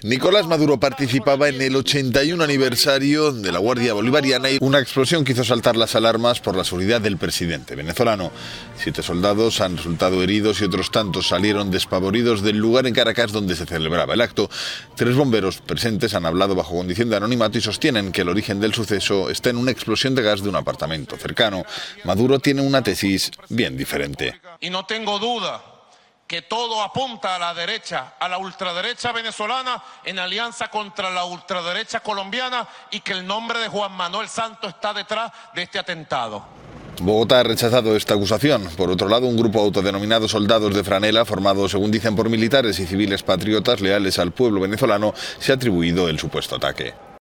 Nicolás Maduro participaba en el 81 aniversario de la Guardia Bolivariana y una explosión que hizo saltar las alarmas por la seguridad del presidente venezolano. 7 soldados han resultado heridos y otros tantos salieron despavoridos del lugar en Caracas donde se celebraba el acto. 3 bomberos presentes han hablado bajo condición de anonimato y sostienen que el origen del suceso está en una explosión de gas de un apartamento cercano. Maduro tiene una tesis bien diferente. Y no tengo duda que todo apunta a la derecha, a la ultraderecha venezolana en alianza contra la ultraderecha colombiana y que el nombre de Juan Manuel Santos está detrás de este atentado. Bogotá ha rechazado esta acusación. Por otro lado, un grupo autodenominado Soldados de Franela, formado según dicen por militares y civiles patriotas leales al pueblo venezolano, se ha atribuido el supuesto ataque.